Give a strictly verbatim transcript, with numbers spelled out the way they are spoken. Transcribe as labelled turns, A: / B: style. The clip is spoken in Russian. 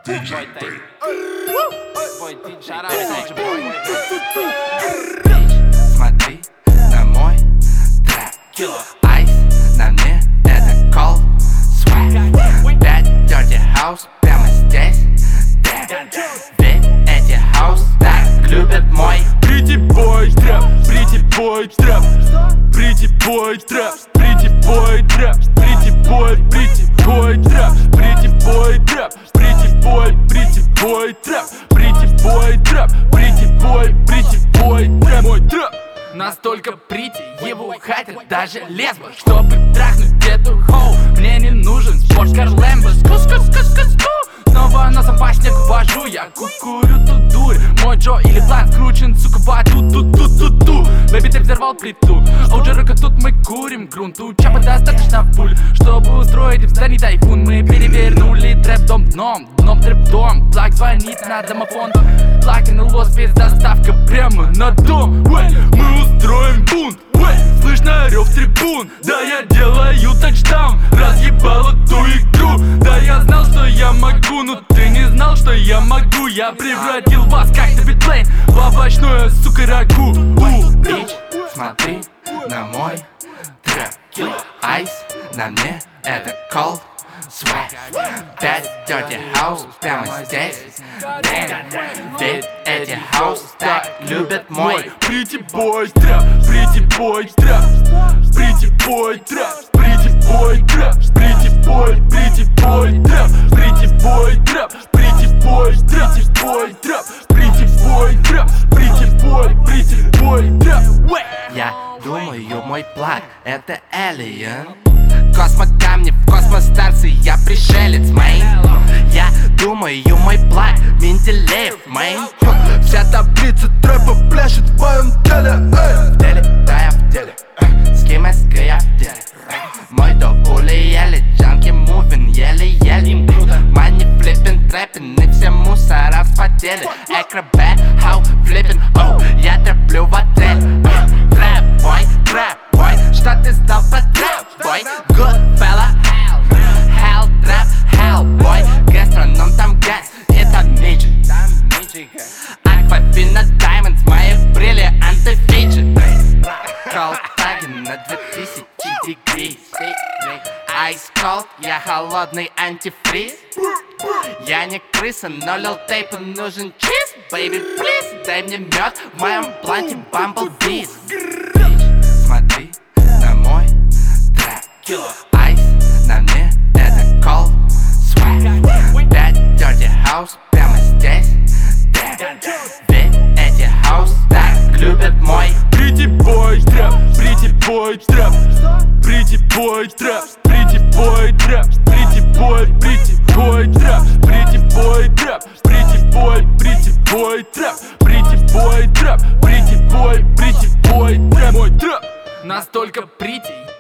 A: Смотри на мой трек. Айс на мне, это cold swag. Пять dirty house прямо здесь. Ведь эти house так любят мой
B: Pretty boy trap, pretty boy trap, pretty boy trap, pretty boy trap, pretty boy, pretty boy trap, pretty boy trap, pretty boy, pretty boy trap, pretty boy trap, pretty boy, pretty boy trap. Мой трап
C: настолько прити, его хатят даже лесбо. Чтобы трахнуть эту хоу, мне не нужен спорткар Лэмбо. Ску-ску-ску-ску-ску. Снова носом по снегу вожу, я кукурю тут дурь. Мой Джо или план скручен, сука, по ту-ту-ту-ту-ту. Бэби, ты взорвал плиту. Оуджерока, тут мы курим грунт. У Чапа достаточно пуль, чтобы устроить в здании тайфун. Мы перевернули трэп-дом дном, дном трэп-дом. Плак звонит на домофон, плак НЛО, спецдоставка прямо на дом.
B: Уэй, мы устроим бунт, уэй, слышно рев трибун. Да, я делаю тачдаун, разъебал эту игру. Да, я знал, что я могу, но ты не знал, что я могу. Я превратил вас, как Дэвид Блейн, в овощное, сука, рагу.
A: Бич, смотри на мой трек. Айс на мне, это cold swag. Пять dirty house прямо здесь. Ведь эти house так любят мой
B: Pretty boy trap, pretty boy trap, pretty boy trap, pretty boy trap, pretty boy, pretty boy trap, pretty boy trap, pretty boy, pretty boy trap, pretty boy trap, pretty boy, pretty boy trap.
A: Я думаю, мой плаг это alien. Космокамни в космостарцы, я пришелец, мейн. Я думаю, мой плаг Менделеев, мейн. Вся таблица трэпа пляшет в моем теле, эй. В деле, да я в деле, с кемеской я в деле. Мой до ули еле, джанки мувин, еле-еле. Мани флиппин, трэппин, и все мусора вспотели. Акробат, хау, флиппин, оу, я трэплю в отель. Трэп, бой, трэп, бой, что ты знал про трэп, бой? Good fella, hell, hell, trap, hell, boy. Гастроном там газ, это миджи. Аквафина, даймонд, мои бриллианты фиджи. Колтаги на две тысячи дегрей. Ice cold, я холодный антифриз. Я не крыса, но лил тейпу нужен чиз. Baby, please, дай мне мед в моем бланте Bumblebees. Смотри на мой трек. Айс на мне, это cold swag. Пять dirty house прямо здесь. Ведь эти house так любят мой
B: Pretty boy trap, pretty boy trap, pretty boy trap, pretty boy trap, pretty boy, pretty boy trap, pretty boy trap, pretty boy, pretty boy trap, pretty boy trap, pretty boy, pretty boy trap. Мой трап
C: настолько прити,